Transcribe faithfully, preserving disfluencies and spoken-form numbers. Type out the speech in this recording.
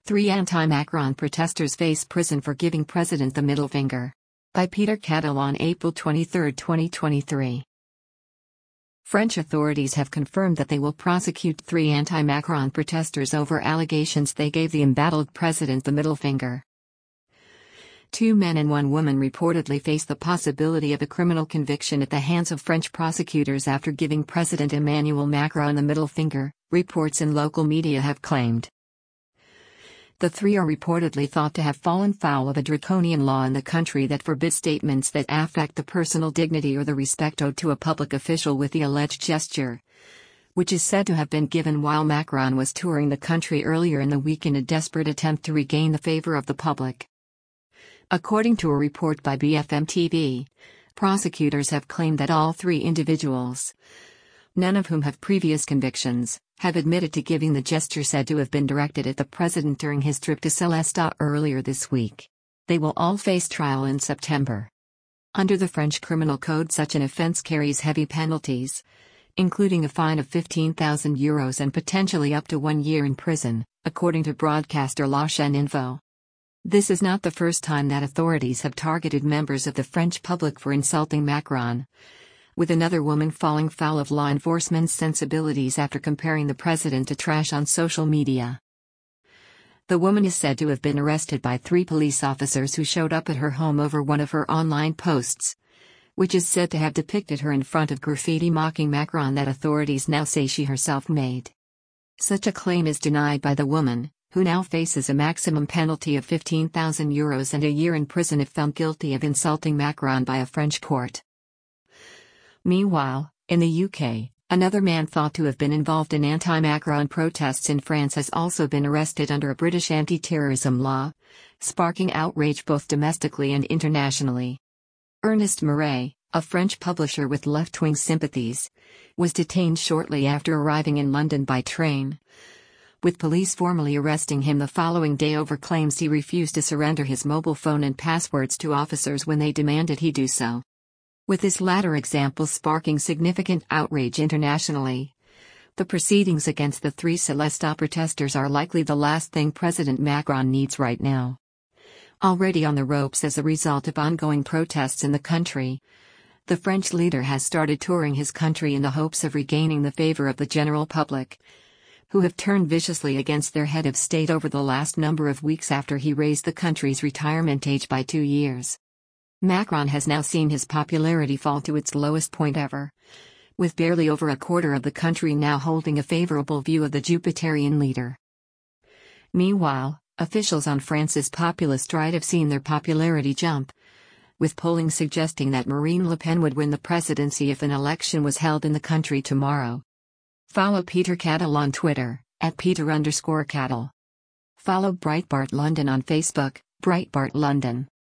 Three anti-Macron protesters face prison for giving president the middle finger. By Peter Cattle on April twenty-third, twenty twenty-three. French authorities have confirmed that they will prosecute three anti-Macron protesters over allegations they gave the embattled president the middle finger. Two men and one woman reportedly face the possibility of a criminal conviction at the hands of French prosecutors after giving President Emmanuel Macron the middle finger, reports in local media have claimed. The three are reportedly thought to have fallen foul of a draconian law in the country that forbids statements that affect the personal dignity or the respect owed to a public official with the alleged gesture, which is said to have been given while Macron was touring the country earlier in the week in a desperate attempt to regain the favor of the public. According to a report by B F M T V, prosecutors have claimed that all three individuals, none of whom have previous convictions, have admitted to giving the gesture said to have been directed at the president during his trip to Célestat earlier this week. They will all face trial in September. Under the French Criminal Code, such an offense carries heavy penalties, including a fine of fifteen thousand euros and potentially up to one year in prison, according to broadcaster La Chaîne Info. This is not the first time that authorities have targeted members of the French public for insulting Macron, with another woman falling foul of law enforcement's sensibilities after comparing the president to trash on social media. The woman is said to have been arrested by three police officers who showed up at her home over one of her online posts, which is said to have depicted her in front of graffiti mocking Macron that authorities now say she herself made. Such a claim is denied by the woman, who now faces a maximum penalty of fifteen thousand euros and a year in prison if found guilty of insulting Macron by a French court. Meanwhile, in the U K, another man thought to have been involved in anti-Macron protests in France has also been arrested under a British anti-terrorism law, sparking outrage both domestically and internationally. Ernest Murray, a French publisher with left-wing sympathies, was detained shortly after arriving in London by train, with police formally arresting him the following day over claims he refused to surrender his mobile phone and passwords to officers when they demanded he do so. With this latter example sparking significant outrage internationally, the proceedings against the three Célestat protesters are likely the last thing President Macron needs right now. Already on the ropes as a result of ongoing protests in the country, the French leader has started touring his country in the hopes of regaining the favor of the general public, who have turned viciously against their head of state over the last number of weeks after he raised the country's retirement age by two years. Macron has now seen his popularity fall to its lowest point ever, with barely over a quarter of the country now holding a favorable view of the Jupiterian leader. Meanwhile, officials on France's populist right have seen their popularity jump, with polling suggesting that Marine Le Pen would win the presidency if an election was held in the country tomorrow. Follow Peter Cattle on Twitter, at Peter underscore Cattle. Follow Breitbart London on Facebook, Breitbart London.